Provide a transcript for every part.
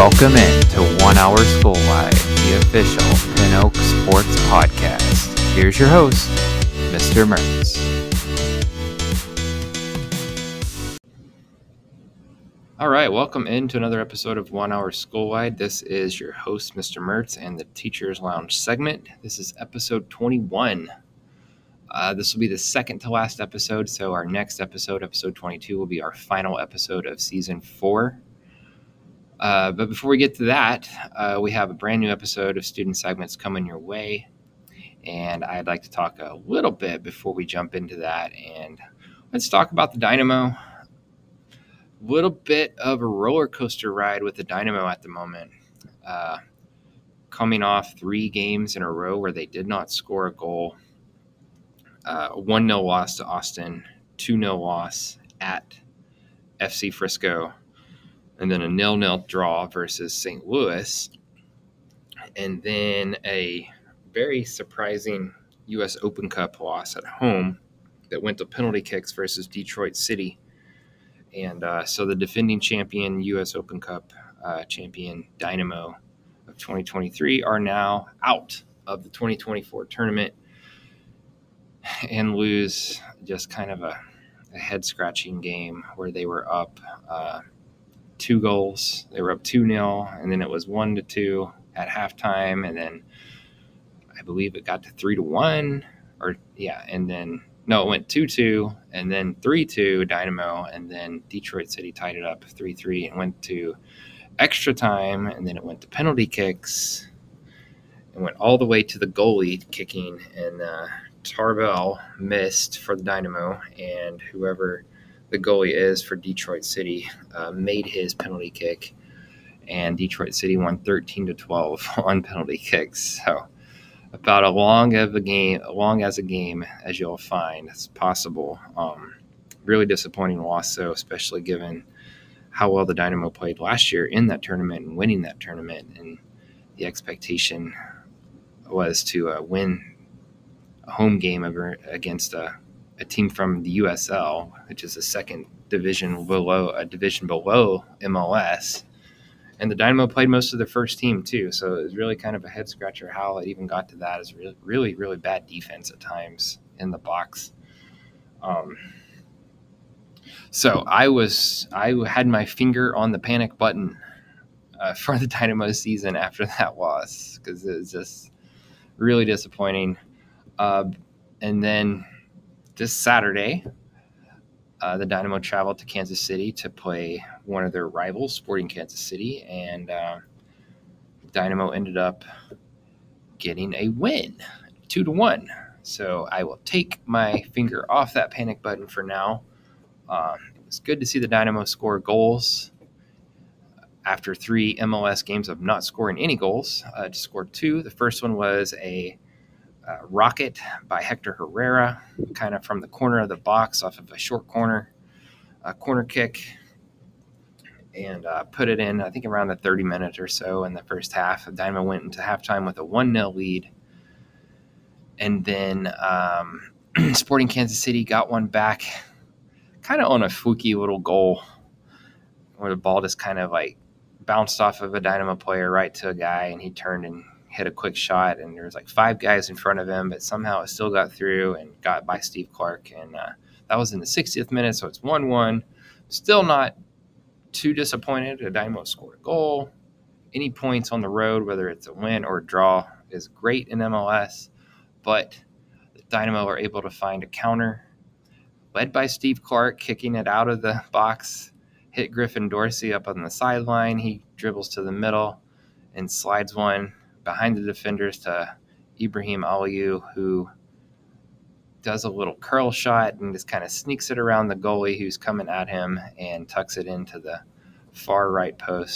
Welcome in to 1 Hour School Wide, the official Pin Oak Sports Podcast. Here's your host, Mr. Mertz. All right, welcome into another episode of 1 Hour School Wide. This is your host, Mr. Mertz, and the Teacher's Lounge segment. This is episode 21. This will be the second to last episode, so our next episode, episode 22, will be our final episode of season 4. But before we get to that, we have a brand new episode of student segments coming your way. And I'd like to talk a little bit before we jump into that. And let's talk about the Dynamo. A little bit of a roller coaster ride with the Dynamo at the moment. Coming off 3 games in a row where they did not score a goal. 1-0 loss to Austin, 2-0 loss at FC Frisco, and then a 0-0 draw versus St. Louis, and then a very surprising U.S. Open Cup loss at home that went to penalty kicks versus Detroit City. And so the defending champion, U.S. Open Cup champion Dynamo of 2023 are now out of the 2024 tournament and lose just kind of a head-scratching game where they were up 2 goals. They were up 2-0, and then it was 1-2 at halftime, and then I believe it got to 3-1, and then it went 2-2, and then 3-2 Dynamo, and then Detroit City tied it up 3-3 and went to extra time, and then it went to penalty kicks and went all the way to the goalie kicking, and Tarbell missed for the Dynamo, and whoever the goalie is for Detroit City made his penalty kick, and Detroit City won 13-12 on penalty kicks. So about as long as a game as you'll find as possible. Really disappointing loss, though, especially given how well the Dynamo played last year in that tournament and winning that tournament, and the expectation was to win a home game against a team from the USL, which is a second division below MLS. And the Dynamo played most of their first team too. So it was really kind of a head scratcher how it even got to that. It's really, really bad defense at times in the box. So I had my finger on the panic button for the Dynamo season after that loss, because it was just really disappointing. And then this Saturday, the Dynamo traveled to Kansas City to play one of their rivals, Sporting Kansas City, and Dynamo ended up getting a win, 2-1. So I will take my finger off that panic button for now. It's good to see the Dynamo score goals after 3 MLS games of not scoring any goals. To score 2. The first one was a rocket by Hector Herrera, kind of from the corner of the box off of a short corner kick, and put it in, I think, around the 30 minutes or so in the first half. The Dynamo went into halftime with a 1-0 lead, and then Sporting Kansas City got one back kind of on a fluky little goal where the ball just kind of like bounced off of a Dynamo player right to a guy, and he turned and hit a quick shot, and there was like 5 guys in front of him, but somehow it still got through and got by Steve Clark, and that was in the 60th minute, so it's 1-1. Still not too disappointed. The Dynamo scored a goal. Any points on the road, whether it's a win or a draw, is great in MLS, but the Dynamo are able to find a counter led by Steve Clark, kicking it out of the box, hit Griffin Dorsey up on the sideline. He dribbles to the middle and slides one behind the defenders to Ibrahim Aliou, who does a little curl shot and just kind of sneaks it around the goalie who's coming at him and tucks it into the far right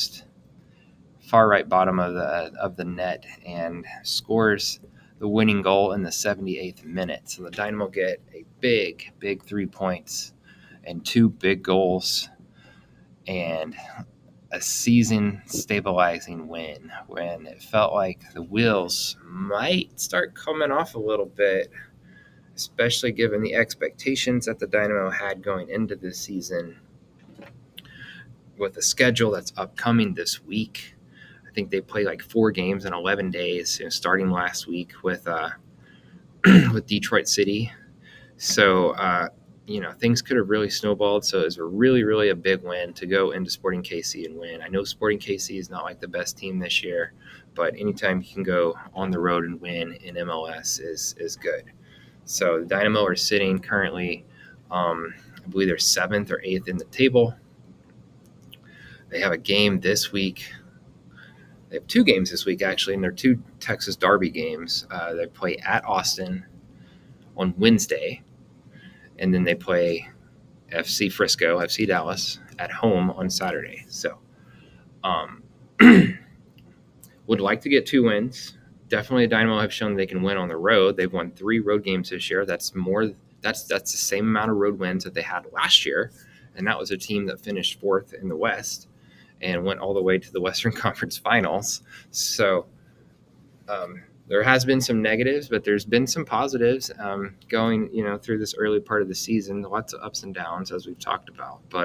bottom of the net, and scores the winning goal in the 78th minute. So the Dynamo get a big 3 points and 2 big goals and a season-stabilizing win when it felt like the wheels might start coming off a little bit, especially given the expectations that the Dynamo had going into this season with the schedule that's upcoming this week. I think they play like 4 games in 11 days, starting last week with with Detroit City. So things could have really snowballed. So it was a really, really a big win to go into Sporting KC and win. I know Sporting KC is not like the best team this year, but anytime you can go on the road and win in MLS is good. So the Dynamo are sitting currently, I believe they're 7th or 8th in the table. They have a game this week. They have 2 games this week, actually, and they're 2 Texas Derby games. They play at Austin on Wednesday, and then they play FC Frisco, FC Dallas at home on Saturday. So, would like to get 2 wins. Definitely, Dynamo have shown they can win on the road. They've won 3 road games this year. That's more. That's the same amount of road wins that they had last year, and that was a team that finished 4th in the West and went all the way to the Western Conference Finals. So. There has been some negatives, but there's been some positives going, through this early part of the season. Lots of ups and downs, as we've talked about. But,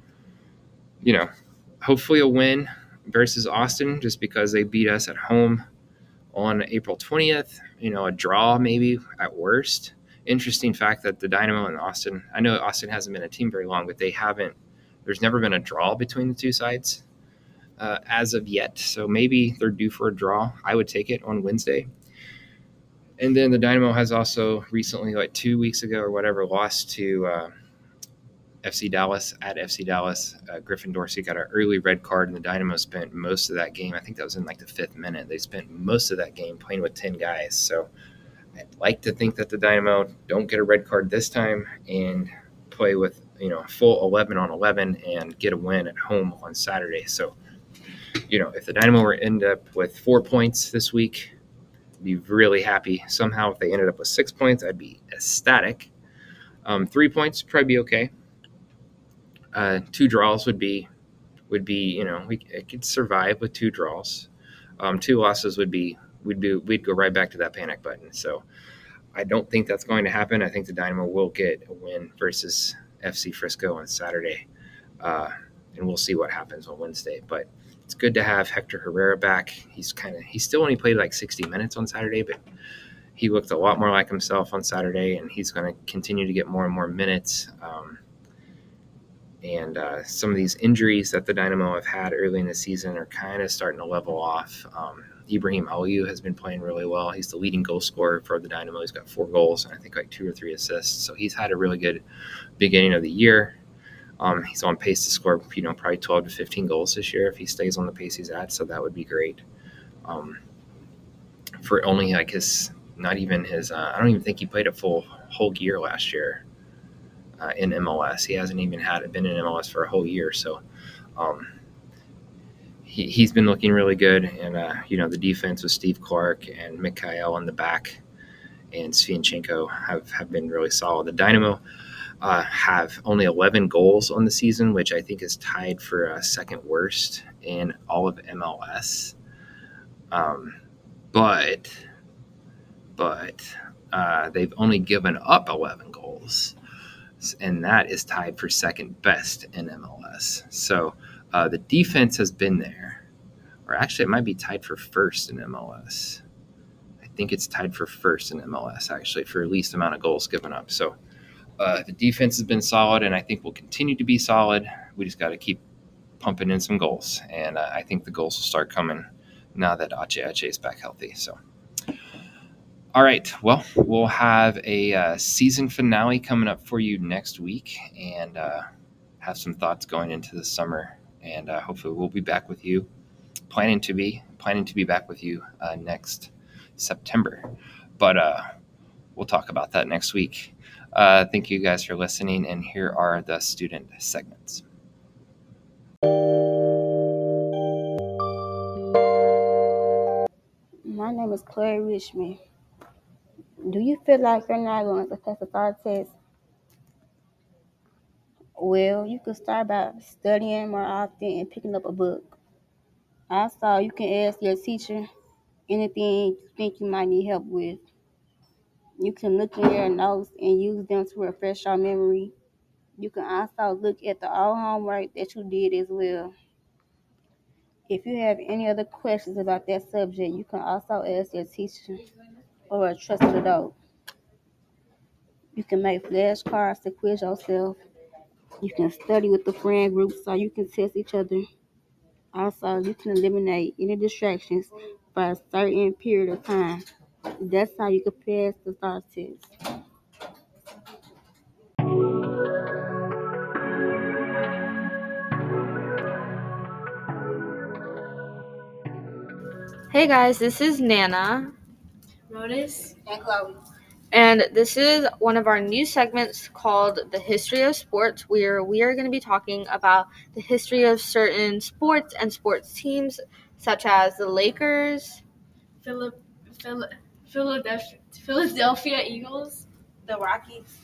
hopefully a win versus Austin, just because they beat us at home on April 20th. A draw maybe at worst. Interesting fact that the Dynamo and Austin, I know Austin hasn't been a team very long, but there's never been a draw between the two sides. As of yet. So maybe they're due for a draw. I would take it on Wednesday. And then the Dynamo has also recently, like 2 weeks ago or whatever, lost to FC Dallas at FC Dallas. Griffin Dorsey got an early red card, and the Dynamo spent most of that game. I think that was in like the 5th minute. They spent most of that game playing with 10 guys. So I'd like to think that the Dynamo don't get a red card this time and play with, full 11 on 11 and get a win at home on Saturday. So, if the Dynamo were end up with 4 points this week, I'd be really happy. Somehow, if they ended up with 6 points, I'd be ecstatic. 3 points would probably be okay. 2 draws would be it could survive with 2 draws. 2 losses we'd go right back to that panic button. So I don't think that's going to happen. I think the Dynamo will get a win versus FC Frisco on Saturday, and we'll see what happens on Wednesday. But it's good to have Hector Herrera back. He still only played like 60 minutes on Saturday, but he looked a lot more like himself on Saturday, and he's going to continue to get more and more minutes. And some of these injuries that the Dynamo have had early in the season are kind of starting to level off. Ibrahim Aliou has been playing really well. He's the leading goal scorer for the Dynamo. He's got 4 goals and I think like 2 or 3 assists. So he's had a really good beginning of the year. He's on pace to score, probably 12 to 15 goals this year if he stays on the pace he's at. So that would be great. For only like not even his, I don't even think he played a whole year last year in MLS. He hasn't even been in MLS for a whole year. So he's been looking really good. And, the defense with Steve Clark and Mikhail in the back and Svianchenko have been really solid. The Dynamo have only 11 goals on the season, which I think is tied for second worst in all of MLS. But they've only given up 11 goals, and that is tied for second best in MLS. So the defense has been there, or actually it might be tied for first in MLS. I think it's tied for first in MLS, actually, for least amount of goals given up. So the defense has been solid, and I think will continue to be solid. We just got to keep pumping in some goals, and I think the goals will start coming now that Ache is back healthy. So, all right, well, we'll have a season finale coming up for you next week, and have some thoughts going into the summer, and hopefully we'll be back with you. Planning to be back with you next September, but we'll talk about that next week. Thank you guys for listening, and here are the student segments. My name is Claire Richmond. Do you feel like you're not going to pass the SAT test? Well, you can start by studying more often and picking up a book. Also, you can ask your teacher anything you think you might need help with. You can look in your notes and use them to refresh your memory. You can also look at the old homework that you did as well. If you have any other questions about that subject, you can also ask your teacher or a trusted adult. You can make flashcards to quiz yourself. You can study with the friend group so you can test each other. Also, you can eliminate any distractions for a certain period of time. That's how you can pass the STAR test. Hey guys, this is Nana, Rodas. And Chloe. and this is one of our new segments called The History of Sports, where we are going to be talking about the history of certain sports and sports teams, such as the Lakers, Philadelphia Eagles. The Rockies.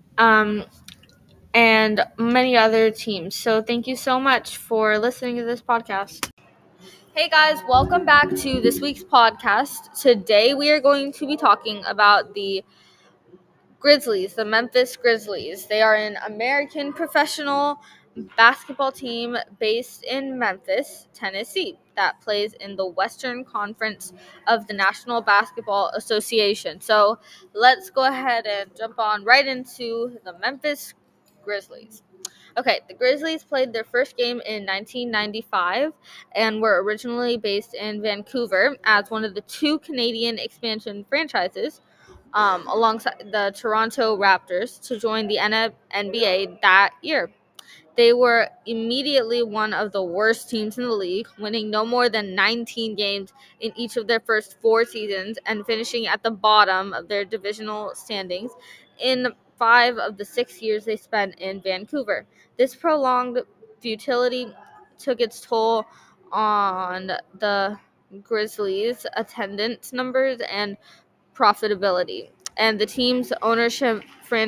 and many other teams. So thank you so much for listening to this podcast. Hey guys, welcome back to this week's podcast. Today we are going to be talking about the Grizzlies, the Memphis Grizzlies. They are an American professional basketball team based in Memphis, Tennessee, that plays in the Western Conference of the National Basketball Association. So let's go ahead and jump on right into the Memphis Grizzlies. Okay, the Grizzlies played their first game in 1995 and were originally based in Vancouver as one of the two Canadian expansion franchises alongside the Toronto Raptors to join the NBA that year. They were immediately one of the worst teams in the league, winning no more than 19 games in each of their first 4 seasons and finishing at the bottom of their divisional standings in 5 of the 6 years they spent in Vancouver. This prolonged futility took its toll on the Grizzlies' attendance numbers and profitability, and the team's ownership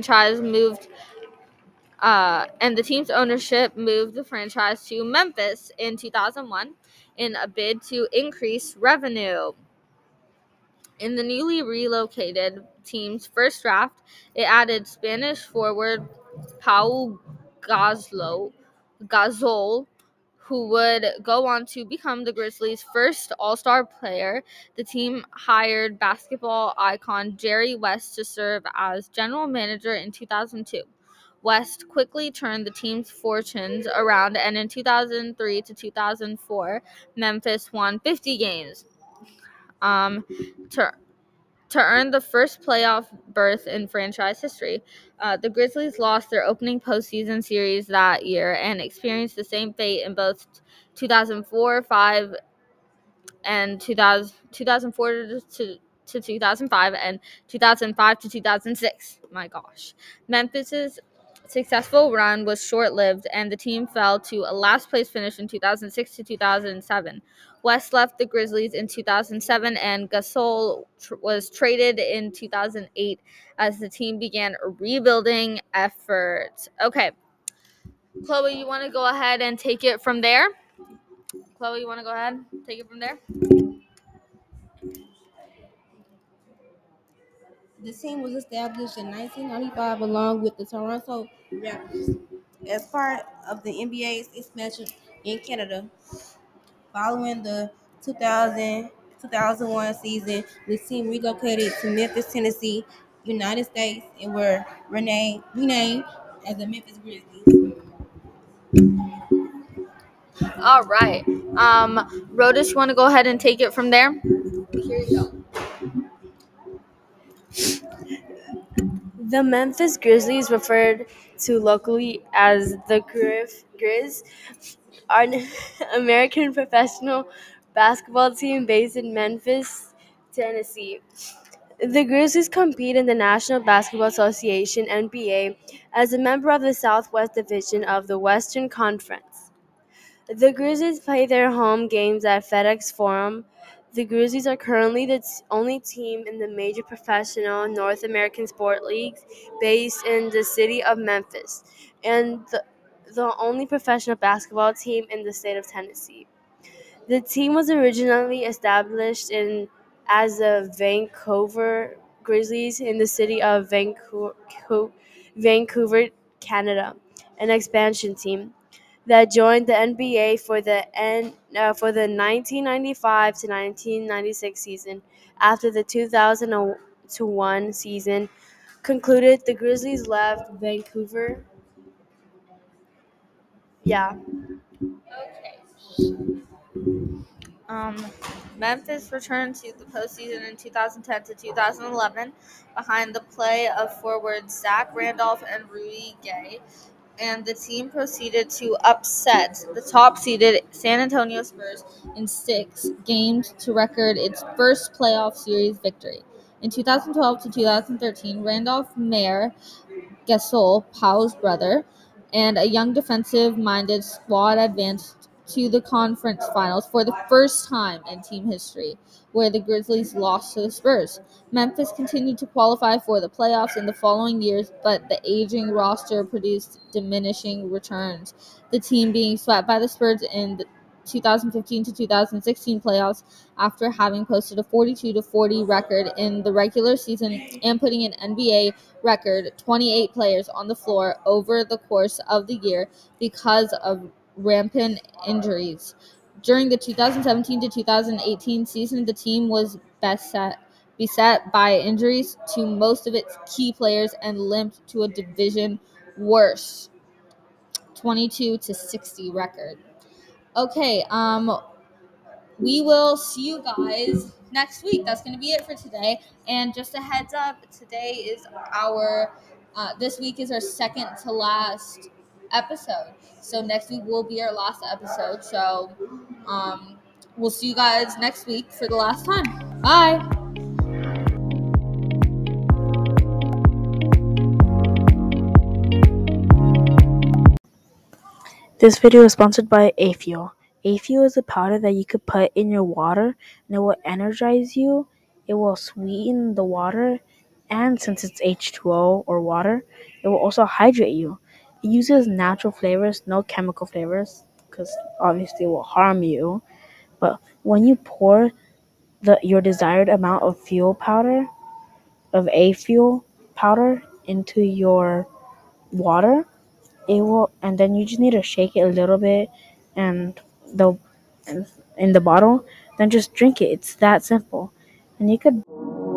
moved the franchise to Memphis in 2001 in a bid to increase revenue. In the newly relocated team's first draft, it added Spanish forward Paul Gasol, who would go on to become the Grizzlies' first All-Star player. The team hired basketball icon Jerry West to serve as general manager in 2002. West quickly turned the team's fortunes around, and in 2003 to 2004, Memphis won 50 games. To earn the first playoff berth in franchise history. The Grizzlies lost their opening postseason series that year and experienced the same fate in both 2004, 5, and 2004 to 2005 and 2005 to 2006. My gosh. Memphis's successful run was short-lived, and the team fell to a last-place finish in 2006 to 2007. West left the Grizzlies in 2007, and Gasol was traded in 2008 as the team began a rebuilding effort. Okay, Chloe, you want to go ahead and take it from there? Chloe, you want to go ahead and take it from there? The team was established in 1995 along with the Toronto Raptors as part of the NBA's expansion in Canada. Following the 2000-2001 season, the team relocated to Memphis, Tennessee, United States, and were renamed as the Memphis Grizzlies. All right. Rodas, you want to go ahead and take it from there? Here you go. The Memphis Grizzlies, referred to locally as the Grizz, are an American professional basketball team based in Memphis, Tennessee. The Grizzlies compete in the National Basketball Association (NBA) as a member of the Southwest Division of the Western Conference. The Grizzlies play their home games at FedEx Forum. The Grizzlies are currently the only team in the major professional North American sport leagues based in the city of Memphis, and the only professional basketball team in the state of Tennessee. The team was originally established as the Vancouver Grizzlies in the city of Vancouver, Canada, an expansion team. that joined the NBA for the 1995 to 1996 season. After the 2001 season concluded, the Grizzlies left Vancouver. Yeah. Okay. Um, Memphis returned to the postseason in 2010 to 2011 behind the play of forwards Zach Randolph and Rudy Gay, and the team proceeded to upset the top-seeded San Antonio Spurs in 6 games to record its first playoff series victory. In 2012 to 2013, Randolph Mayer Gasol, Powell's brother, and a young defensive-minded squad advanced to the conference finals for the first time in team history, where the Grizzlies lost to the Spurs. Memphis continued to qualify for the playoffs in the following years, but the aging roster produced diminishing returns, the team being swept by the Spurs in the 2015 to 2016 playoffs after having posted a 42-40 record in the regular season and putting an NBA record 28 players on the floor over the course of the year because of rampant injuries. During the 2017 to 2018 season, the team was beset by injuries to most of its key players and limped to a division worse 22-60 record. Okay, we will see you guys next week. That's going to be it for today. And just a heads up, today is this week is our second to last episode. So next week will be our last episode. So we'll see you guys next week for the last time. Bye. This video is sponsored by A-Fuel. A-Fuel is a powder that you could put in your water and it will energize you, it will sweeten the water, and since it's H2O or water, it will also hydrate you. It uses natural flavors, no chemical flavors, because obviously it will harm you. But when you pour your desired amount of fuel powder, of A-Fuel powder into your water, it will, and then you just need to shake it a little bit and the in the bottle, then just drink it. It's that simple. And you could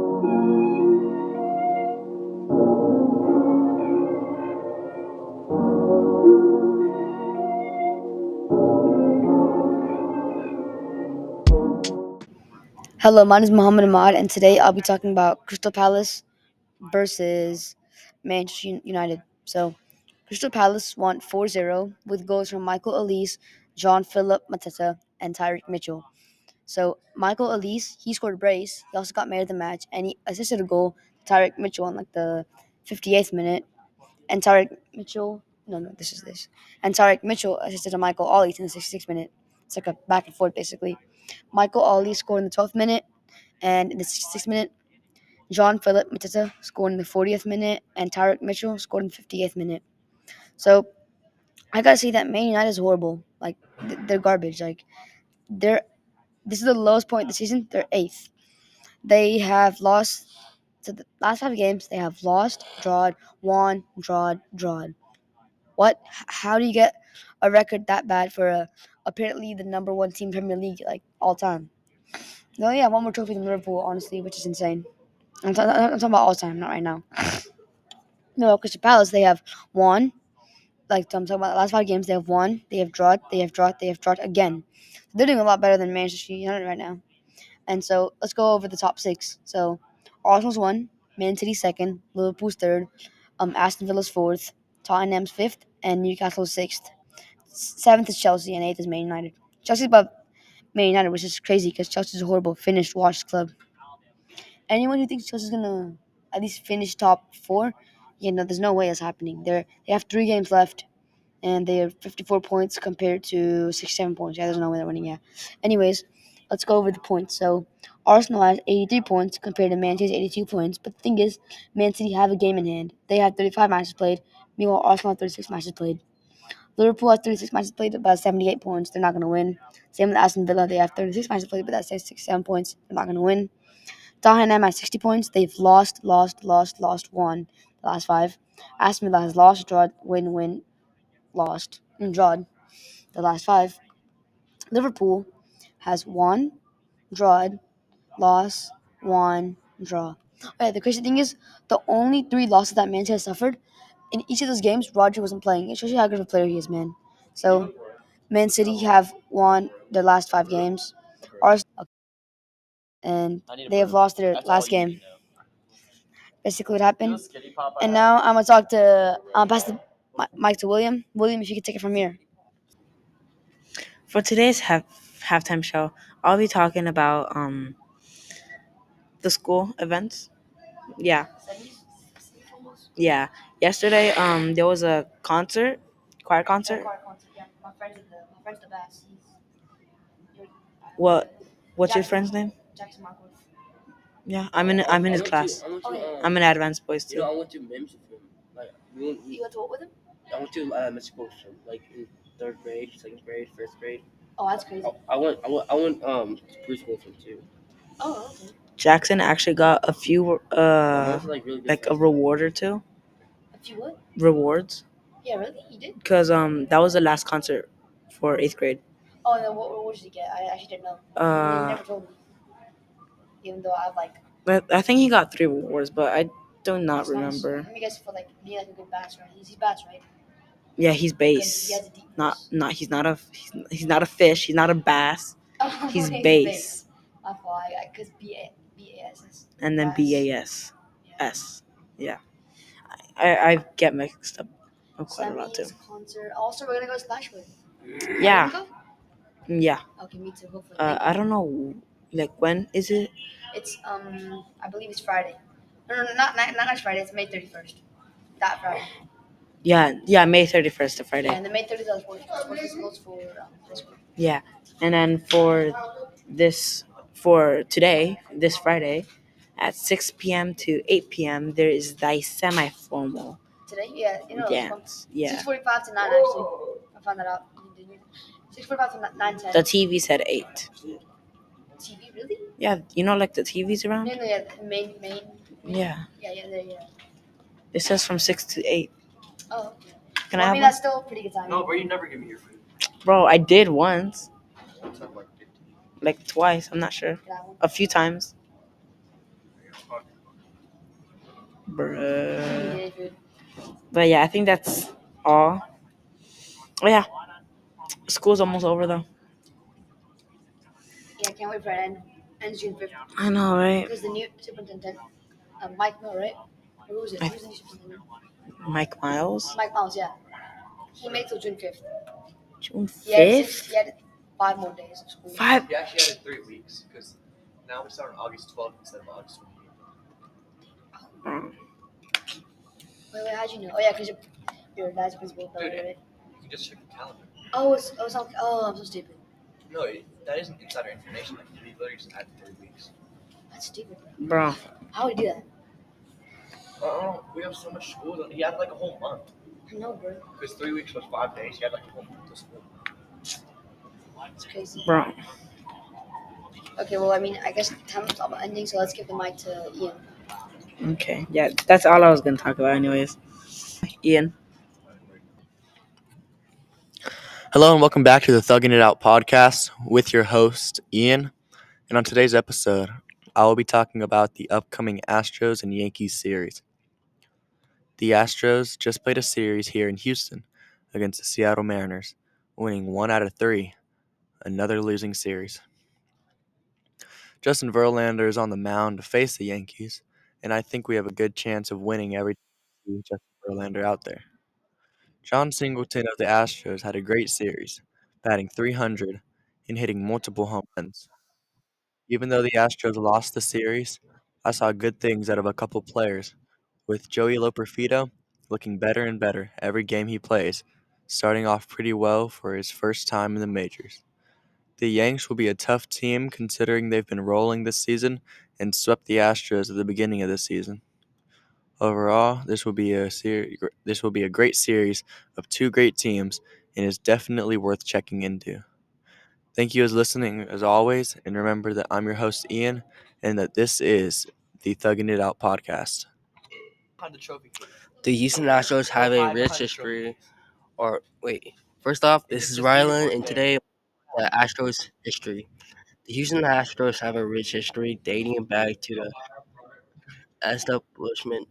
Hello, my name is Muhammad Ahmad, and today I'll be talking about Crystal Palace versus Manchester United. So, Crystal Palace won 4-0 with goals from Michael Elise, Jean-Philippe Mateta, and Tyreek Mitchell. So, Michael Elise, he scored a brace. He also got man of the match, and he assisted a goal to Tyreek Mitchell in like the 58th minute. And Tyreek Mitchell, And Tyreek Mitchell assisted to Michael Ollie in the 66th minute. It's like a back and forth, basically. Michael Ollie scored in the 12th minute, and in the 66th minute, Jean-Philippe Mateta scored in the 40th minute, and Tyreek Mitchell scored in the 58th minute. So I gotta say that Man United is horrible. Like they're garbage. Like this is the lowest point of the season. They're 8th. They have lost to the last 5 games. They have lost, drawed, won, drawed. What? How do you get a record that bad for apparently the number 1 team in Premier League like all time? They only have one more trophy than Liverpool, honestly, which is insane. I'm talking about all time, not right now. No, Crystal Palace, they have won. Like I'm talking about the last 5 games, they have won, they have drawed again. They're doing a lot better than Manchester United right now. And so let's go over the top 6. So Arsenal's 1, Man City 2nd, Liverpool's 3rd, Aston Villa's 4th, Tottenham's 5th, and Newcastle's 6th. 7th is Chelsea, and 8th is Man United. Chelsea's above Man United, which is crazy because Chelsea's a horrible finished washed club. Anyone who thinks Chelsea's gonna at least finish top 4, there's no way that's happening. They have 3 games left, and they have 54 points compared to 67 points. Yeah, there's no way they're winning. Yeah. Anyways, let's go over the points. So Arsenal has 83 points compared to Man City's 82 points. But the thing is, Man City have a game in hand. They have 35 matches played. Meanwhile, Arsenal have 36 matches played. Liverpool has 36 matches played, about 78 points. They're not going to win. Same with Aston Villa. They have 36 matches played, but that's 67 points. They're not going to win. Tottenham has 60 points. They've lost, won the last 5. Aston Villa has lost, drawed, win, lost, and drawed. the last 5. Liverpool has won, drawed, lost, won, draw. Okay, the crazy thing is, the only 3 losses that Man City has suffered, in each of those games, Roger wasn't playing. It shows you how good of a player he is, man. So, Man City have won their last 5 games, and they have lost their last game. Basically, what happened. And now I'm gonna pass the mic to William. William, if you could take it from here. For today's halftime show, I'll be talking about the school events. Yeah. Yesterday there was a choir concert. My friend's the best. What's your friend's name? Jackson Markworth. Yeah, I'm in his class. I'm in Advanced Boys too. I went to MIMS with him. Like You went to what with him? I went to musical like in 3rd grade, 2nd grade, 1st grade. Oh, that's crazy. I went to preschool with him too. Oh, okay. Jackson actually got a few Really like a reward or two. A few what? Rewards. Yeah, really? You did? Because that was the last concert for 8th grade. Oh, and then what reward did he get? I actually didn't know. You never told me. Even though I've I think he got 3 rewards, but I do not remember. Let me guess, for being a good bass, right? He's bass, right? Yeah, he's bass. He has a deep Not he's not a fish. He's not a bass. He's bass. My fault. Because B-A-S-S. And then Bass. B-A-S-S. Yeah. I get mixed up quite a lot too. Concert. Also, we're gonna go to Splashwood. Yeah. Yeah. Okay, me too. Hopefully. I don't know. Like, when is it? It's I believe it's Friday. No, not next Friday. It's May 31st. That Friday. Yeah, May 31st to Friday. Yeah, and the May 30th is sports schools for high school. Yeah, and then for today, this Friday, at 6 p.m. to 8 p.m., there is the semi-formal Today, yeah, dance. Yeah. 6:45 to 9 actually. I found that out. 6:45 to 9:10. The TV said 8. TV, really? Yeah, like the TVs around. No, yeah, main. Yeah. Yeah. It says from 6 to 8. Oh, okay. Can I have that's still pretty good time. No, bro, you never give me your food. Bro, I did once. Like twice, I'm not sure. A few times. Bruh. But yeah, I think that's all. Oh yeah. School's almost over though. Yeah, I can't wait for it ends June 5th. I know, right? Because the new superintendent, Mike Mill, right? Or who is it? Who's the new superintendent? Mike Miles? Mike Miles, yeah. He made till June 5th. June 5th? He had 5 more days of school. 5? He actually added 3 weeks because now we start on August 12th instead of August 28th. Wait, how'd you know? Oh, yeah, because your dad's principal, right? You can just check the calendar. Oh, I'm so stupid. No, that isn't insider information. Like, he literally just added 3 weeks. That's stupid, Bro. How would he do that? We have so much school. He had like a whole month. I know, bro. Because 3 weeks was 5 days. He had like a whole month of school. It's crazy. Bro. Okay, well, I guess time's almost ending, so let's give the mic to Ian. Okay. Yeah, that's all I was going to talk about anyways. Ian. Hello and welcome back to the Thugging It Out podcast with your host, Ian. And on today's episode, I will be talking about the upcoming Astros and Yankees series. The Astros just played a series here in Houston against the Seattle Mariners, winning 1 out of 3, another losing series. Justin Verlander is on the mound to face the Yankees, and I think we have a good chance of winning every time we see Justin Verlander out there. John Singleton of the Astros had a great series, batting .300 and hitting multiple home runs. Even though the Astros lost the series, I saw good things out of a couple players, with Joey Loperfido looking better and better every game he plays, starting off pretty well for his first time in the majors. The Yanks will be a tough team considering they've been rolling this season and swept the Astros at the beginning of the season. Overall, this will be a great series of 2 great teams and is definitely worth checking into. Thank you for listening as always, and remember that I'm your host Ian, and that this is the Thugging It Out podcast. The Houston Astros have a rich history. First off, this is Rylan, and today the Astros history. The Houston Astros have a rich history dating back to the establishment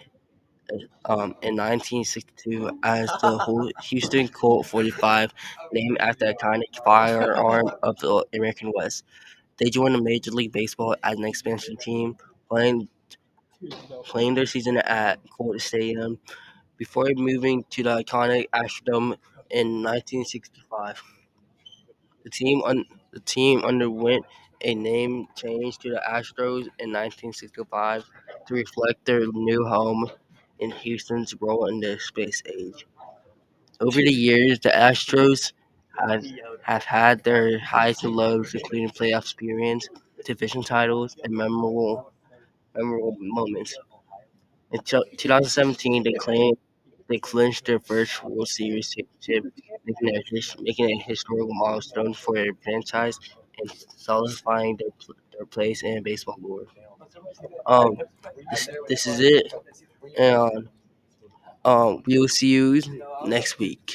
in 1962 as the Houston Colt 45, named after the iconic firearm of the American West. They joined the Major League Baseball as an expansion team, playing their season at Colt Stadium before moving to the iconic Astrodome in 1965. The team underwent a name change to the Astros in 1965 to reflect their new home in Houston's role in the space age. Over the years, the Astros have, have had their highs and lows, including playoff experience, division titles, and memorable moments. In 2017, they clinched their first World Series championship, making a historical milestone for their franchise and solidifying their place in baseball lore. Um, this is it, and we will see you next week.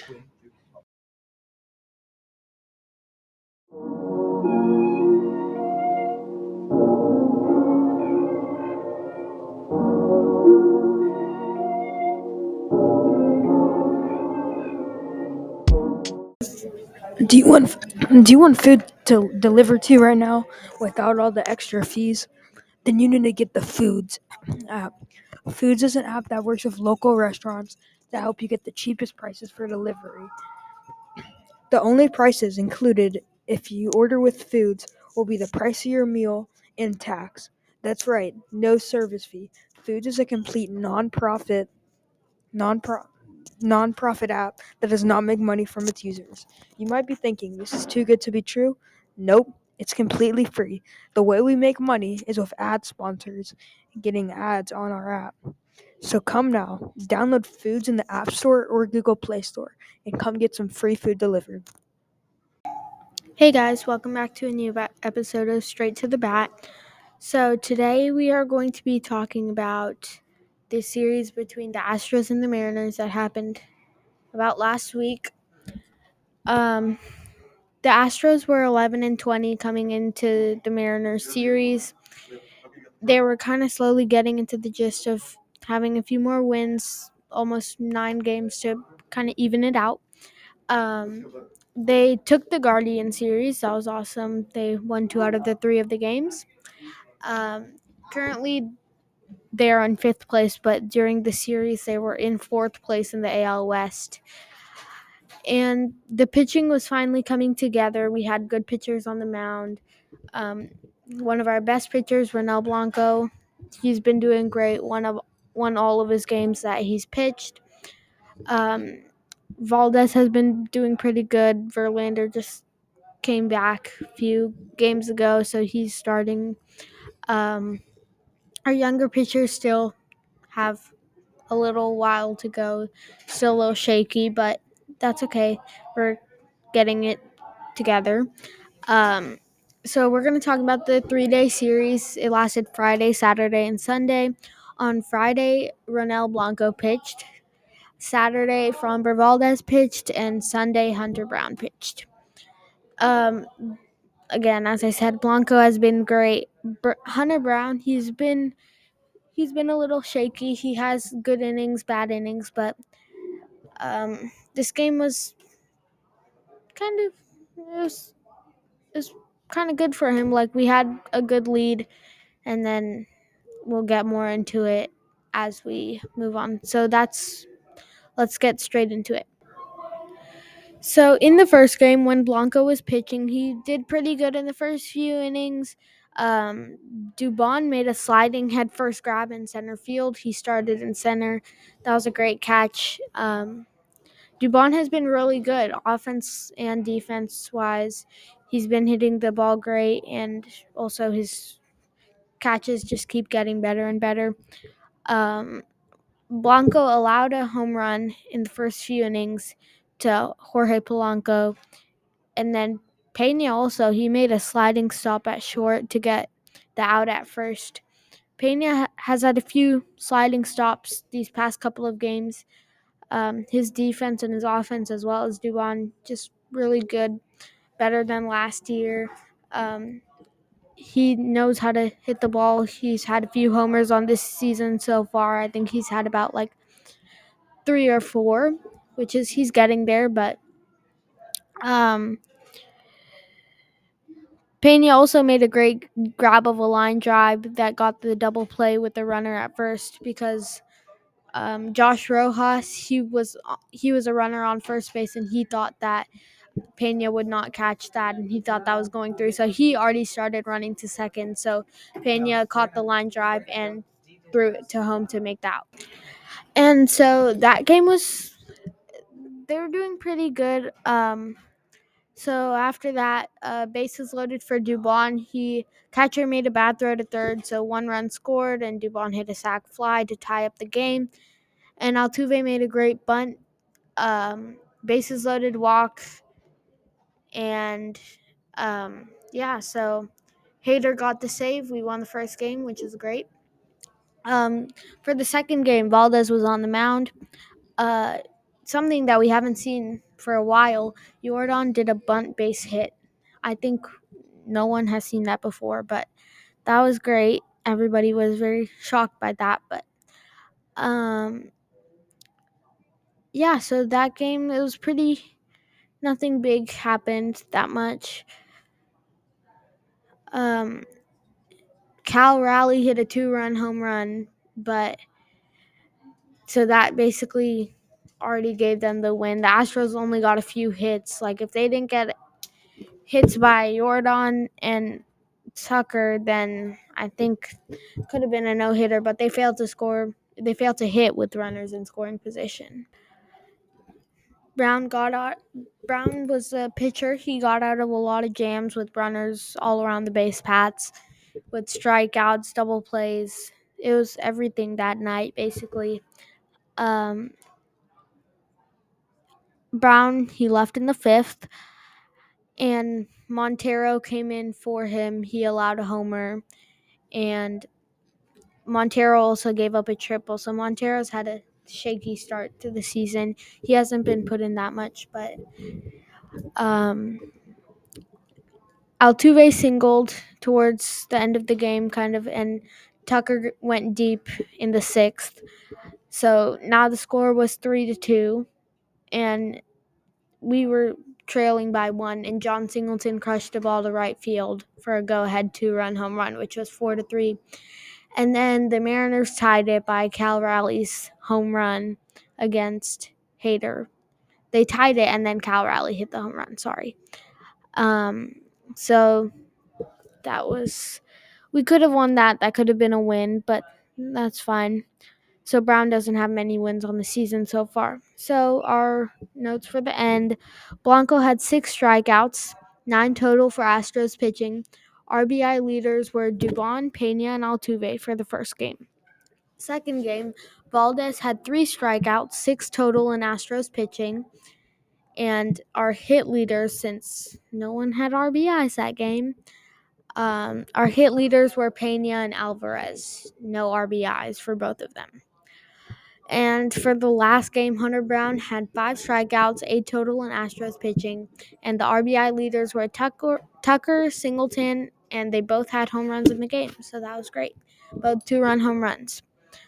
Do you want do you want food to deliver to you right now without all the extra fees? Then you need to get the Foods app. Foods is an app that works with local restaurants to help you get the cheapest prices for delivery. The only prices included if you order with Foods will be the price of your meal and tax. That's right, no service fee. Foods is a complete non-profit nonprofit app that does not make money from its users. You might be thinking, this is too good to be true. Nope, it's completely free. The way we make money is with ad sponsors and getting ads on our app. So come now, download Foods in the App Store or Google Play Store and come get some free food delivered. Hey guys, welcome back to a new episode of Straight to the Bat. So today we are going to be talking about the series between the Astros and the Mariners that happened about last week. The Astros were 11-20 coming into the Mariners series. They were kind of slowly getting into the gist of having a few more wins, almost 9 games to kind of even it out. They took the Guardian series. That was awesome. They won 2 out of the 3 of the games. Currently, they're on 5th place, but during the series, they were in 4th place in the AL West. And the pitching was finally coming together. We had good pitchers on the mound. One of our best pitchers, Ronel Blanco, he's been doing great. Won all of his games that he's pitched. Valdez has been doing pretty good. Verlander just came back a few games ago, so he's starting. Our younger pitchers still have a little while to go. Still a little shaky, but that's okay. We're getting it together. So we're going to talk about the 3-day series. It lasted Friday, Saturday, and Sunday. On Friday, Ronel Blanco pitched. Saturday, Framber Valdez pitched, and Sunday, Hunter Brown pitched. Again, as I said, Blanco has been great. Hunter Brown, he's been a little shaky. He has good innings, bad innings, but this game was kind of it was kind of good for him. Like, we had a good lead, and then we'll get more into it as we move on. So let's get straight into it. So in the first game, when Blanco was pitching, he did pretty good in the first few innings. Dubon made a sliding head first grab in center field. He started in center. That was a great catch. Dubon has been really good, offense and defense-wise. He's been hitting the ball great, and also his catches just keep getting better and better. Blanco allowed a home run in the first few innings to Jorge Polanco, and then Pena also, he made a sliding stop at short to get the out at first. Pena has had a few sliding stops these past couple of games. His defense and his offense, as well as Dubon, just really good, better than last year. He knows how to hit the ball. He's had a few homers on this season so far. I think he's had about like 3 or 4, which is he's getting there. But Pena also made a great grab of a line drive that got the double play with the runner at first because Josh Rojas, he was a runner on first base, and he thought that Pena would not catch that, and he thought that was going through. So he already started running to second. So Pena caught the line drive and threw it to home to make that out. And so that game was, they were doing pretty good. So after that, bases loaded for Dubon. Catcher made a bad throw to third, so 1 run scored, and Dubon hit a sac fly to tie up the game. And Altuve made a great bunt, bases loaded walk, and so Hader got the save. We won the first game, which is great. For the second game, Valdez was on the mound. Something that we haven't seen for a while, Jordan did a bunt base hit. I think no one has seen that before, but that was great. Everybody was very shocked by that, but so that game, it was pretty, nothing big happened that much. Cal Raleigh hit a 2-run home run, but so that basically already gave them the win. The Astros only got a few hits. Like, if they didn't get hits by Jordan and Tucker, then I think could have been a no-hitter, but they failed to score. They failed to hit with runners in scoring position. Brown was a pitcher. He got out of a lot of jams with runners all around the base paths, with strikeouts, double plays. It was everything that night, basically. Brown, he left in the 5th, and Montero came in for him. He allowed a homer, and Montero also gave up a triple. So Montero's had a shaky start to the season. He hasn't been put in that much, but Altuve singled towards the end of the game, kind of, and Tucker went deep in the 6th. So now the score was 3-2, and we were trailing by 1, and John Singleton crushed the ball to right field for a go-ahead 2-run home run, which was 4-3. And then the Mariners tied it by Cal Raleigh's home run against Hader. They tied it, and then Cal Raleigh hit the home run. Sorry. So that was, we could have won that. That could have been a win, but that's fine. So Brown doesn't have many wins on the season so far. So our notes for the end: Blanco had 6 strikeouts, 9 total for Astros pitching. RBI leaders were Dubon, Pena, and Altuve for the first game. Second game, Valdez had 3 strikeouts, 6 total in Astros pitching. And our hit leaders, since no one had RBIs that game, our hit leaders were Pena and Alvarez. No RBIs for both of them. And for the last game, Hunter Brown had 5 strikeouts, 8 total in Astros pitching. And the RBI leaders were Tucker, Singleton, and they both had home runs in the game. So that was great. Both 2-run home runs.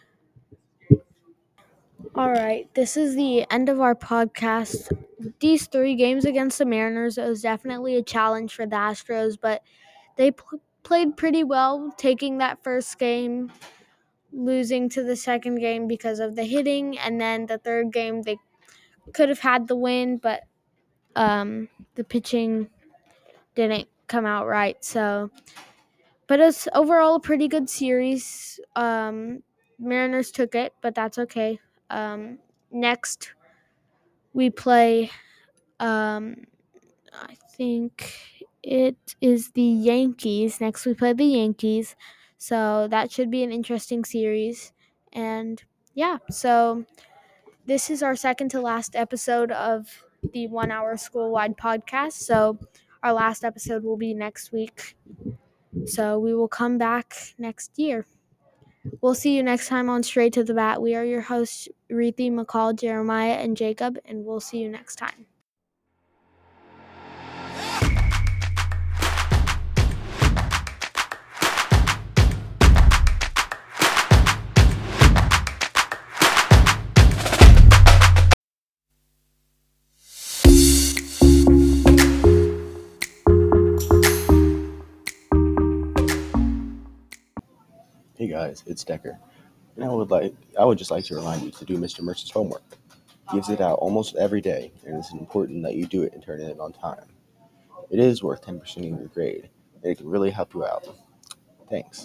All right, this is the end of our podcast. These 3 games against the Mariners, it was definitely a challenge for the Astros, but they played pretty well, taking that first game, losing to the second game because of the hitting, and then the third game they could have had the win, but the pitching didn't come out right. So, but it's overall a pretty good series. Mariners took it, but that's okay. Next we play, I think it is the Yankees. Next we play the Yankees. So that should be an interesting series. And yeah, so this is our second to last episode of the 1 Hour School-Wide podcast. So our last episode will be next week. So we will come back next year. We'll see you next time on Straight to the Bat. We are your hosts, Reethi, McCall, Jeremiah, and Jacob, and we'll see you next time. Hey guys, it's Decker, and I would just like to remind you to do Mr. Mercer's homework. He gives it out almost every day, and it's important that you do it and turn it in on time. It is worth 10% of your grade, and it can really help you out. Thanks.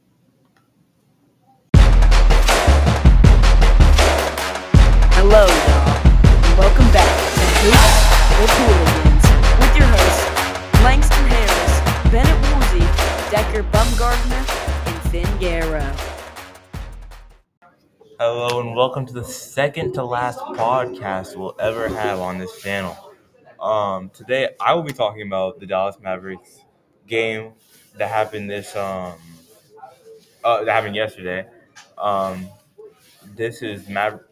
Hello, y'all, and welcome back to Hoops with Hooligans with your hosts Langston Harris, Bennett Woolsey, Decker Bumgardner, and Finn Guerra. Hello and welcome to the second to last podcast we'll ever have on this channel. Today I will be talking about the Dallas Mavericks game that happened that happened yesterday. This is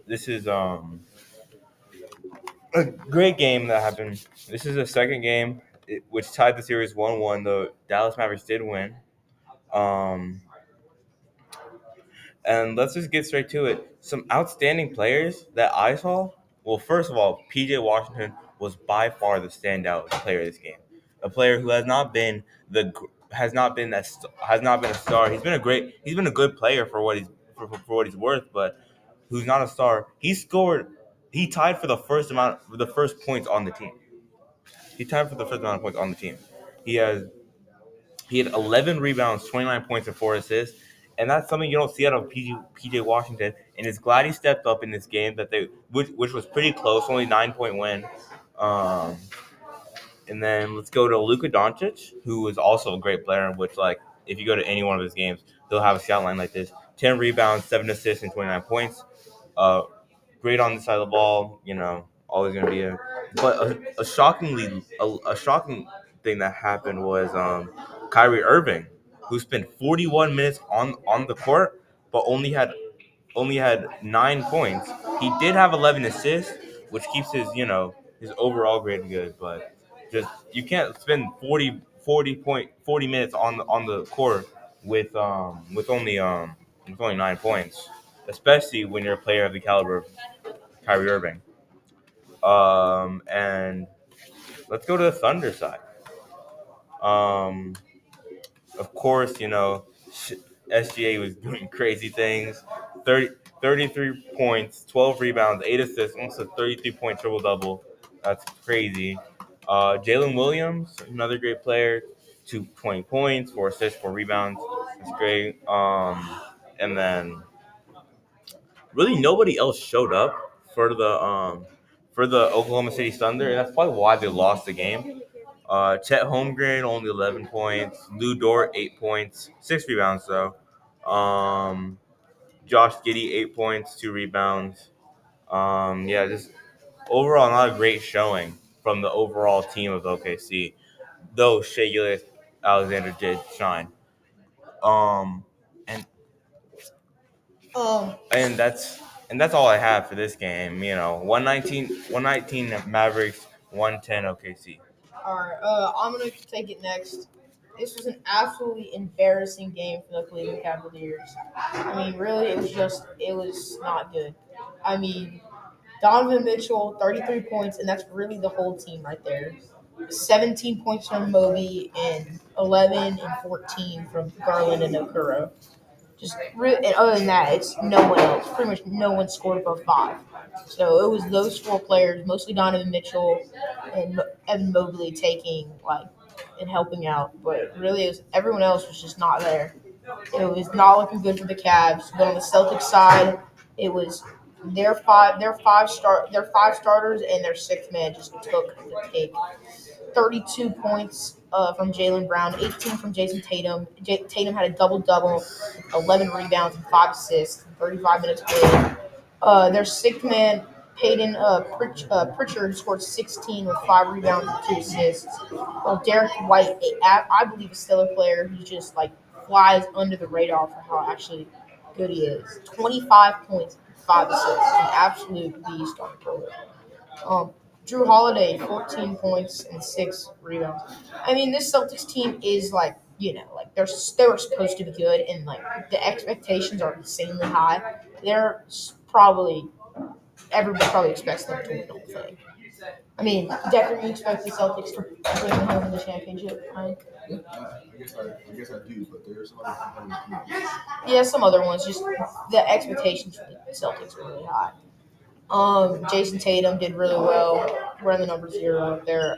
a great game that happened. This is the second game which tied the series 1-1. The Dallas Mavericks did win. And let's just get straight to it. Some outstanding players that I saw. Well, first of all, PJ Washington was by far the standout player of this game. A player who has not been a star. He's been a good player for what he's worth, but who's not a star. He tied for the first points on the team. He tied for the first amount of points on the team. He had 11 rebounds, 29 points, and 4 assists. And that's something you don't see out of PJ Washington. And it's glad he stepped up in this game which was pretty close, only 9-point win. And then let's go to Luka Doncic, who is also a great player, in which, like, if you go to any one of his games, they'll have a stat line like this: 10 rebounds, 7 assists, and 29 points. Great on this side of the ball, always going to be But a shocking thing that happened was Kyrie Irving, who spent 41 minutes on the court, but only had 9 points. He did have 11 assists, which keeps his overall grade good. But just you can't spend 40 minutes on the court with only 9 points, especially when you're a player of the caliber of Kyrie Irving. And let's go to the Thunder side. Of course, SGA was doing crazy things. 33 points, 12 rebounds, 8 assists, almost a 33-point triple-double. That's crazy. Jalen Williams, another great player, 20 points, 4 assists, 4 rebounds. That's great. And then really nobody else showed up for the Oklahoma City Thunder, and that's probably why they lost the game. Chet Holmgren, only 11 points. Lou Dort, 8 points. 6 rebounds, though. Josh Giddey, 8 points, 2 rebounds. Just overall not a great showing from the overall team of OKC, though Shai Gilgeous-Alexander did shine. And that's all I have for this game. 119 Mavericks, 110 OKC. All right, I'm going to take it next. This was an absolutely embarrassing game for the Cleveland Cavaliers. I mean, really, it was not good. I mean, Donovan Mitchell, 33 points, and that's really the whole team right there. 17 points from Moby and 11 and 14 from Garland and Okoro. And other than that, it's no one else. Pretty much no one scored above 5. So it was those 4 players, mostly Donovan Mitchell and Evan Mobley and helping out. But really, everyone else was just not there. It was not looking good for the Cavs. But on the Celtics side, it was their five starters and their 6th man just took the cake. 32 points from Jaylen Brown, 18 from Jason Tatum. Tatum had a double-double, 11 rebounds and 5 assists, 35 minutes played. Their 6th man, Peyton Pritchard, scored 16 with 5 rebounds and 2 assists. Well, Derek White, I believe a stellar player who just flies under the radar for how actually good he is. 25 points, 5 assists. He's an absolute beast on the court. Drew Holiday, 14 points and 6 rebounds. I mean, this Celtics team is like, they were supposed to be good, and like the expectations are insanely high. Everybody probably expects them to win the whole thing. I mean, Decker, you expect the Celtics to bring home the championship, right? Yeah, I guess I do, but there are some other competitive teams. Yeah, some other ones. Just the expectations for the Celtics are really high. Jason Tatum did really well. We're in the number 0 there.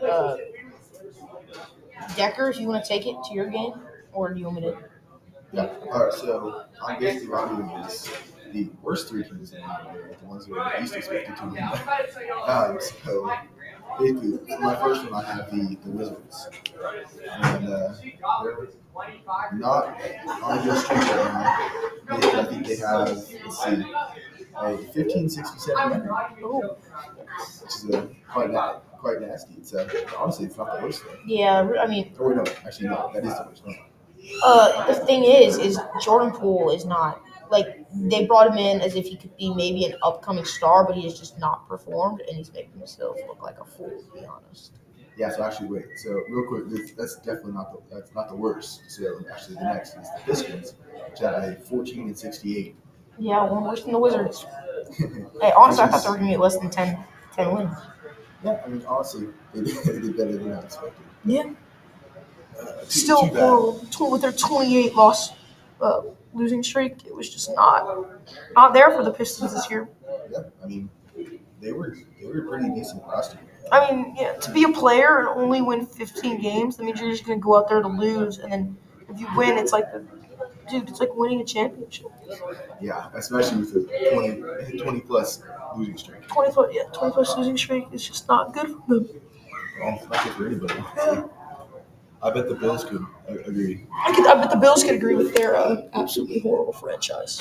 Decker, if you want to take it to your game, or do you want me to? Yeah. All right. So I'm basically rocking against the worst 3 teams in the NBA, the ones who are least expected to win. So basically, for my first one, I have the Wizards, and they're not on a good streak right now. I think they have, a 15-67 record, which is quite nasty. It's honestly, it's not the worst thing. Yeah, I mean. Oh wait, no, actually no, that is the worst. No. The thing is Jordan Poole is not, like, they brought him in as if he could be maybe an upcoming star, but he has just not performed, and he's making himself look like a fool, to be honest. Yeah, so actually, wait. So real quick, that's definitely not the worst. So actually, the next is the Pistons, which had a 14-68. Yeah, one worse than the Wizards. Hey, honestly, I thought they were going to get less than 10 wins. Yeah, I mean, honestly, they did better than I expected. Yeah. Still horrible. With their 28-loss losing streak, it was just not there for the Pistons this year. Yeah, I mean, they were pretty decent last year. I mean, yeah, to be a player and only win 15 games, that means you're just going to go out there to lose, and then if you win, it's like winning a championship. Yeah, especially with the 20-plus losing streak. 20-plus losing streak is just not good for them. Well, it's not good for anybody. I bet the Bills could agree. I bet the Bills could agree with their absolutely horrible franchise.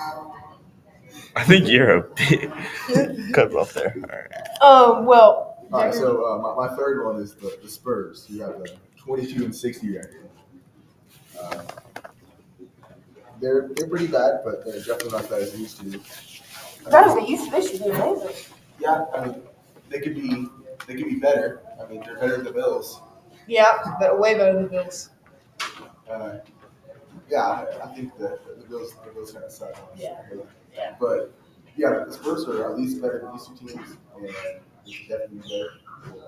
I think you're a bit cut off there. All right, so my third one is the Spurs, who have a 22-60 record. They're pretty bad, but they're definitely not as bad as they used to be. They should be amazing. Yeah, I mean, they could be better. I mean, they're better than the Bills. Yeah, but way better than the Bills. Yeah, I think the Bills kind of suck. Yeah. But yeah, the Spurs are at least better than these 2 teams, and they should definitely be better.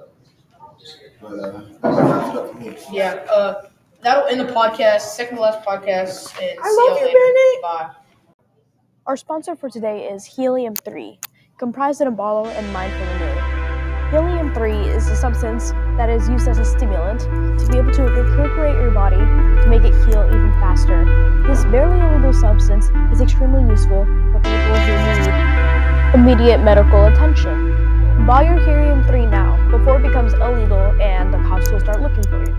But that wraps it up for me. Yeah. That'll end the podcast. Second to last podcast. And I love you, Benny. Bye. Our sponsor for today is Helium-3, comprised of Ambalo and Mindful Renew. Helium-3 is a substance that is used as a stimulant to be able to recuperate your body to make it heal even faster. This barely illegal substance is extremely useful for people who need immediate medical attention. Buy your Helium-3 now before it becomes illegal and the cops will start looking for you.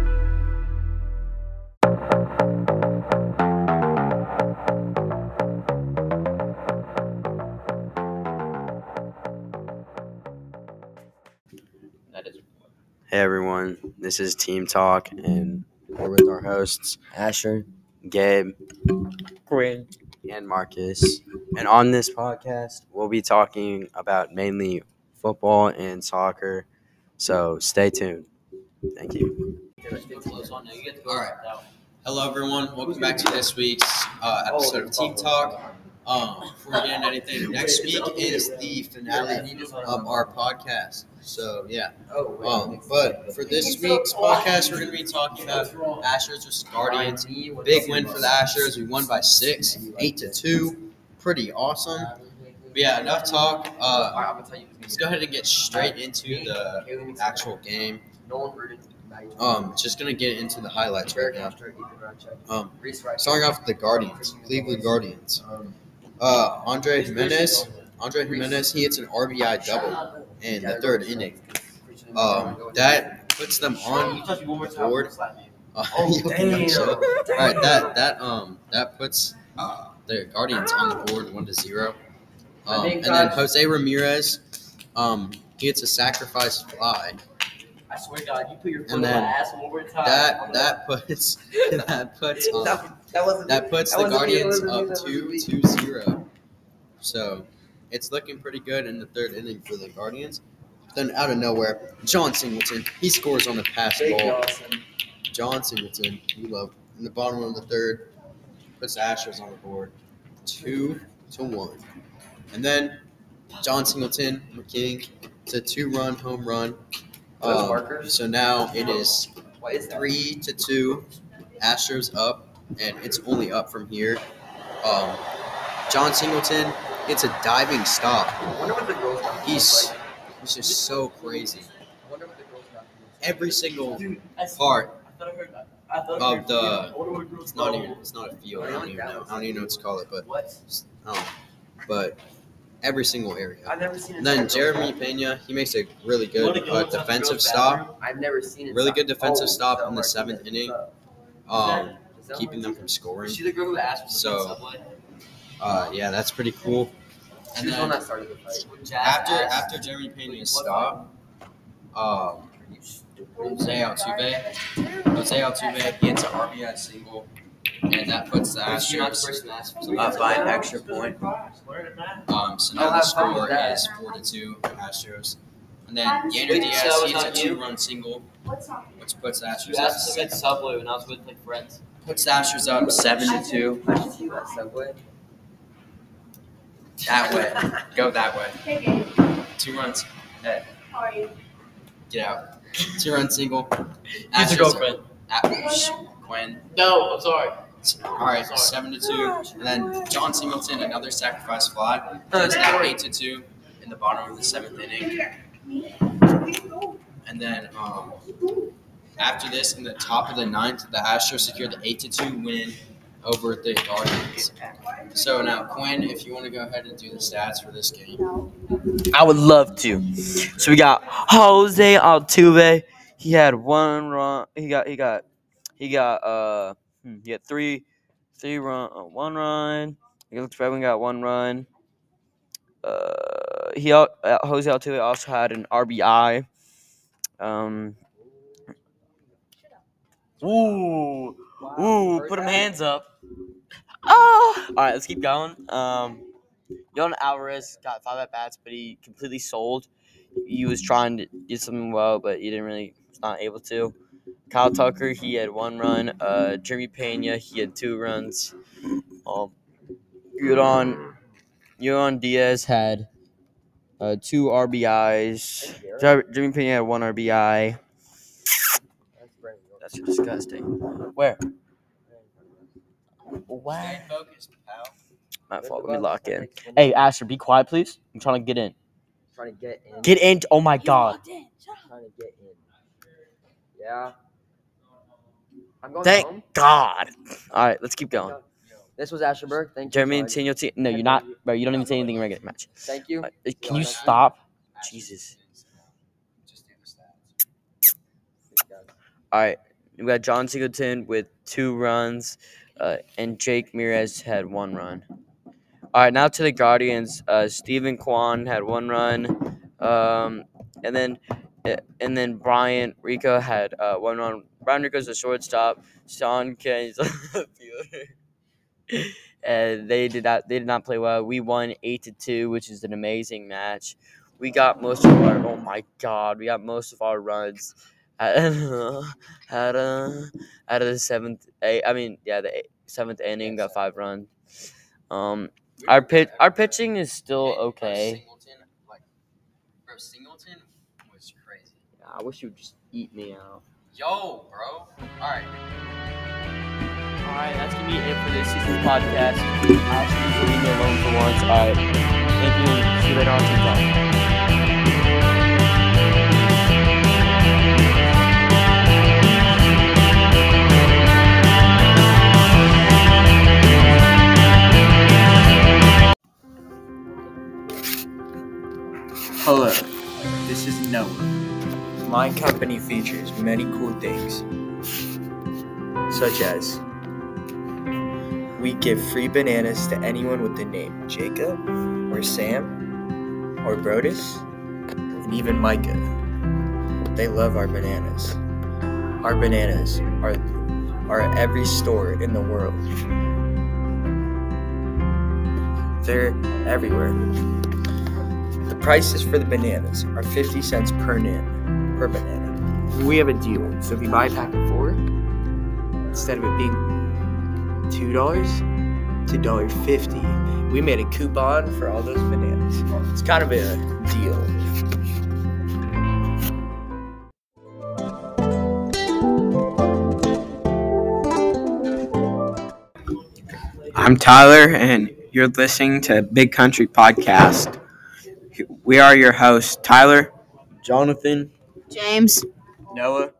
Hey everyone, this is Team Talk, and we're with our hosts, Asher, Gabe, Quinn, and Marcus. And on this podcast, we'll be talking about mainly football and soccer, so stay tuned. Thank you. All right. Hello, everyone. Welcome back to this week's episode of Team Talk. Before we get into anything, next week is the finale of our podcast. So, yeah. But for this week's podcast, we're going to be talking about Astros versus Guardians. Big win for the Astros. We won by 6, 8-2. Pretty awesome. But yeah, enough talk. Let's go ahead and get straight into the actual game. Just going to get into the highlights right now. Starting off with the Guardians, Cleveland Guardians. Andre Jimenez, he hits an RBI double in the 3rd inning. That puts them on the board. That puts the Guardians on the board 1-0. And then Jose Ramirez, he hits a sacrifice fly. I swear to God, you put your foot on my ass one more time. That puts That puts the Guardians up 2-0. So it's looking pretty good in the third inning for the Guardians. Then out of nowhere, John Singleton, he scores on the pass ball. John Singleton, we love. In the bottom of the third, puts the Astros on the board, 2-1. And then John Singleton, McKing, it's a 2-run home run. So now it is 3-2. Astros up, and it's only up from here. John Singleton gets a diving stop. He's just so crazy. Every single part of the it's not a field. I don't even know what to call it, but every single area. And then Jeremy Pena, he makes a really good defensive stop. Really good defensive stop in the 7th inning, keeping them from scoring. So, yeah, that's pretty cool. And then after Jeremy Pena's stop, Jose Altuve gets an RBI single, and that puts the Astros up by an extra point. So now the score is 4-2 Astros. And then Yander Diaz, he hits a 2-run single, which puts the Astros up 7. And I was with like friends. Puts the Astros up 7-2. That way. Go that way. 2 runs. Hey. How are you? Get out. 2-run single. Who's your girlfriend? Quinn. No, I'm sorry. All right, 7-2. And then John Singleton, another sacrifice fly. It's now 8-2 in the bottom of the 7th inning. And then after this, in the top of the 9th, the Astros secured the 8-2 win over the Guardians. So now, Quinn, if you want to go ahead and do the stats for this game. I would love to. So we got Jose Altuve. He had 1 run. He got 1 run. Edwin got 1 run. Jose Altuve also had an RBI. Put them hands up. All right, let's keep going. Yon Alvarez got 5 at-bats, but he completely sold. He was trying to do something well, but he was not able to. Kyle Tucker, he had 1 run. Jeremy Pena, he had 2 runs. Yohan Diaz had 2 RBIs. Jeremy Pena had 1 RBI. That's disgusting. Where? Wow. My fault. Let me lock in. Hey, Asher, be quiet, please. I'm trying to get in. Trying to get in. Get in. Oh, my God. Trying to get in. Yeah. I'm going Thank home. God. All right, let's keep going. This was Asherberg. Thank you. Jeremy and Senor T. No, you're not. Bro, you don't even say anything in regular match. Thank you. Can you stop? Jesus. All right. We got John Singleton with 2 runs, and Jake Mirez had 1 run. All right, now to the Guardians. Stephen Kwan had 1 run, and then Brian Rico had 1 run. Brian Rico's a shortstop. Sean Kenny's a fielder. And they did not play well. We won 8-2, which is an amazing match. We got most of our runs out of the 7th. The 7th inning got 5 runs. Our pitching is still okay. Singleton was crazy. I wish you would just eat me out. Yo, bro. All right, that's gonna be it for this season's podcast. I'll just leave me alone for once. All right, thank you. See you later on TikTok. Hello, this is Noah. My company features many cool things, such as we give free bananas to anyone with the name Jacob, or Sam, or Brodus, and even Micah. They love our bananas. Our bananas are are at every store in the world. They're everywhere. The prices for the bananas are 50 cents per banana. We have a deal. So if you buy a pack of 4, instead of it being $2, it's $1.50. We made a coupon for all those bananas. It's kind of a deal. I'm Tyler, and you're listening to Big Country Podcast. We are your hosts, Tyler, Jonathan, James, Noah.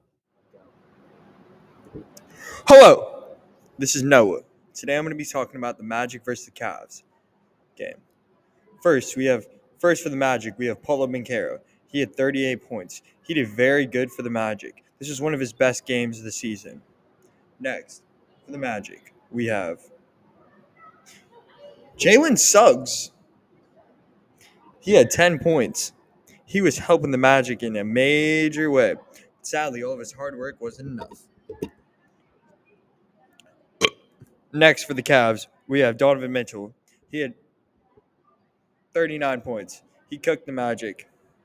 Hello, this is Noah. Today I'm going to be talking about the Magic versus the Cavs game. First for the Magic, we have Paulo Banchero. He had 38 points. He did very good for the Magic. This was one of his best games of the season. Next, for the Magic, we have Jalen Suggs. He had 10 points. He was helping the Magic in a major way. Sadly, all of his hard work wasn't enough. Next, for the Cavs, we have Donovan Mitchell. He had 39 points. He cooked the Magic.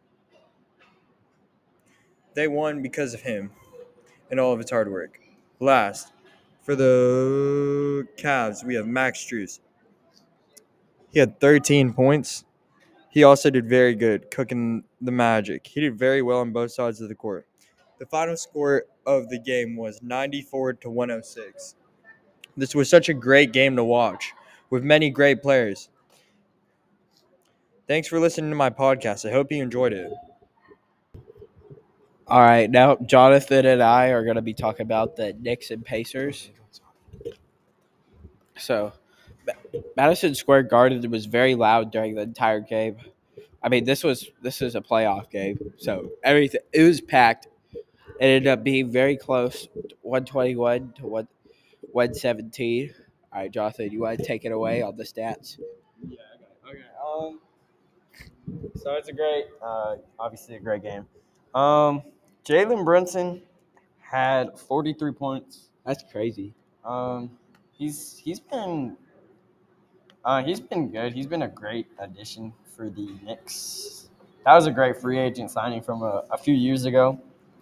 They won because of him and all of his hard work. Last, for the Cavs, we have Max Strus. He had 13 points. He also did very good cooking the Magic. He did very well on both sides of the court. The final score of the game was 94-106. This was such a great game to watch with many great players. Thanks for listening to my podcast. I hope you enjoyed it. All right, now Jonathan and I are going to be talking about the Knicks and Pacers. So, Madison Square Garden was very loud during the entire game. I mean, this is a playoff game, so everything it was packed. It ended up being very close, 121 to 117. All right, Jonathan, you want to take it away on the stats? Yeah, okay. So it's obviously a great game. Jalen Brunson had 43 points. That's crazy. He's been good. He's been a great addition for the Knicks. That was a great free agent signing from a few years ago.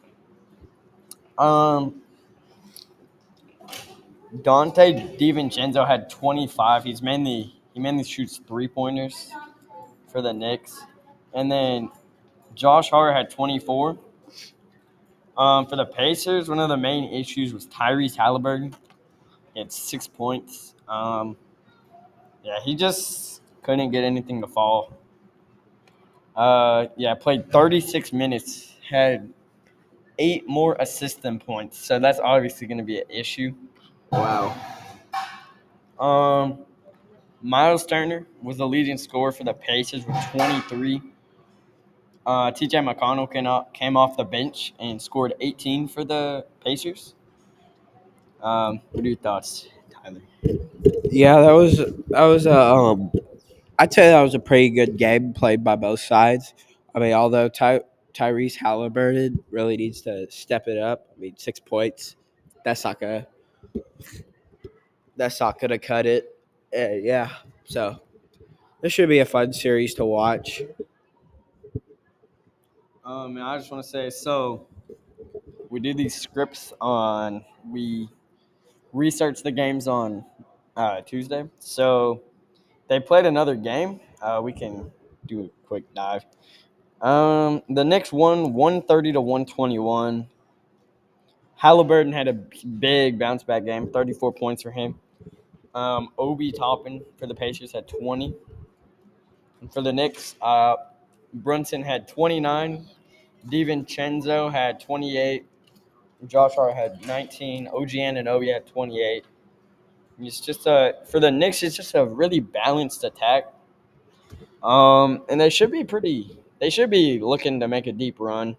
Dante DiVincenzo had 25. He mainly shoots 3-pointers for the Knicks. And then Josh Hart had 24. For the Pacers, one of the main issues was Tyrese Halliburton. He had 6 points. He just couldn't get anything to fall. Played 36 minutes, had 8 more assist than points. So that's obviously going to be an issue. Wow. Miles Turner was the leading scorer for the Pacers with 23. T.J. McConnell came off the bench and scored 18 for the Pacers. What are your thoughts, Tyler? Yeah, that was I'd say that was a pretty good game played by both sides. I mean, although Tyrese Halliburton really needs to step it up. I mean, 6 points, that's not gonna cut it. So this should be a fun series to watch. I just want to say, so we did these scripts we researched the games on Tuesday. So they played another game. We can do a quick dive. The Knicks won 130-121. Halliburton had a big bounce back game, 34 points for him. Obi Toppin for the Pacers had 20. And for the Knicks, Brunson had 29. DiVincenzo had 28. Josh Hart had 19. OG Anunoby had 28. It's just for the Knicks, it's just a really balanced attack. And they should be looking to make a deep run.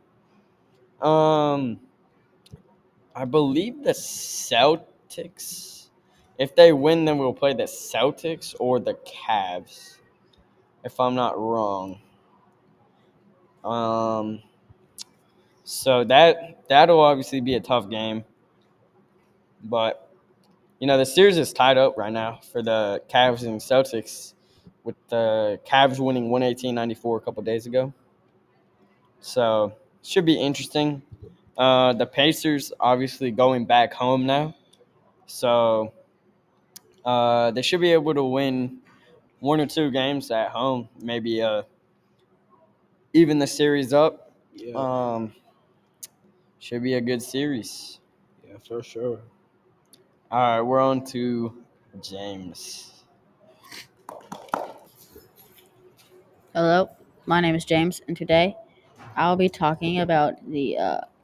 I believe the Celtics, if they win, then we'll play the Celtics or the Cavs, if I'm not wrong. So that'll obviously be a tough game. But, the series is tied up right now for the Cavs and Celtics, with the Cavs winning 118-94 a couple days ago. So, should be interesting. The Pacers obviously going back home now. So, they should be able to win 1 or 2 games at home, maybe even the series up. Yeah. Should be a good series. Yeah, for sure. All right, we're on to James. Hello, my name is James, and today I'll be talking about the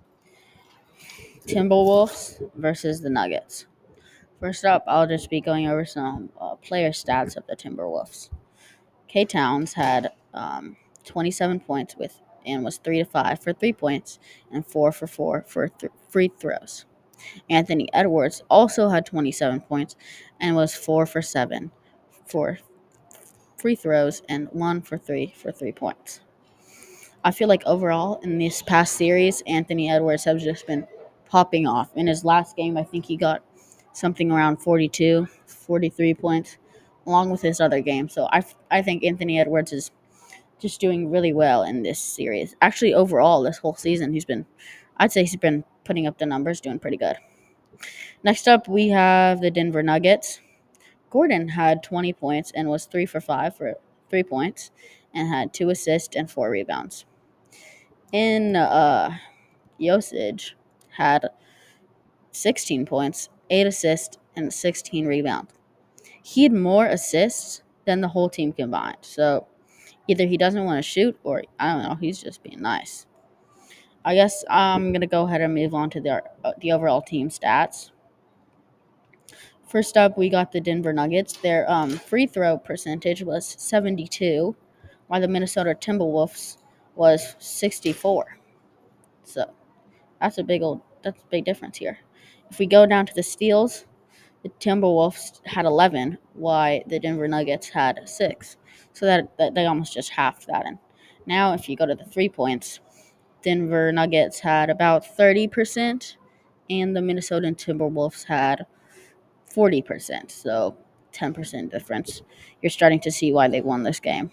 Timberwolves versus the Nuggets. First up, I'll just be going over some player stats of the Timberwolves. K Towns had 27 points and was 3 to 5 for 3 points and 4 for 4 for free throws. Anthony Edwards also had 27 points and was 4 for 7 for free throws and 1 for 3 for 3 points. I feel like overall in this past series, Anthony Edwards has just been popping off. In his last game, I think he got something around 42, 43 points, along with his other game. So I think Anthony Edwards is just doing really well in this series. Actually, overall, this whole season, I'd say he's been putting up the numbers, doing pretty good. Next up, we have the Denver Nuggets. Gordon had 20 points and was 3 for 5 for 3 points and had 2 assists and 4 rebounds. In Jokic had 16 points, 8 assists, and 16 rebounds. He had more assists than the whole team combined. So either he doesn't want to shoot or, I don't know, he's just being nice. I guess I'm going to go ahead and move on to the overall team stats. First up, we got the Denver Nuggets. Their free throw percentage was 72, while the Minnesota Timberwolves was 64. So that's a big difference here. If we go down to the steals, the Timberwolves had 11, while the Denver Nuggets had 6. So that they almost just halved that. And now if you go to the 3 points, Denver Nuggets had about 30%, and the Minnesota Timberwolves had 40%. So 10% difference. You're starting to see why they won this game.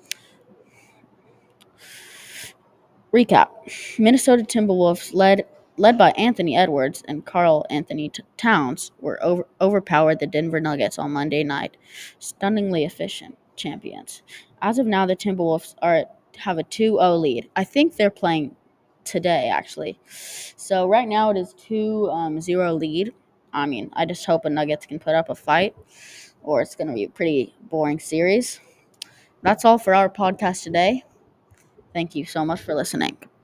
Recap. Minnesota Timberwolves led by Anthony Edwards and Karl Anthony Towns were overpowered the Denver Nuggets on Monday night. Stunningly efficient champions. As of now, the Timberwolves have a 2-0 lead. I think they're playing today, actually. So right now it is 2-0 lead. I mean, I just hope the Nuggets can put up a fight, or it's going to be a pretty boring series. That's all for our podcast today. Thank you so much for listening.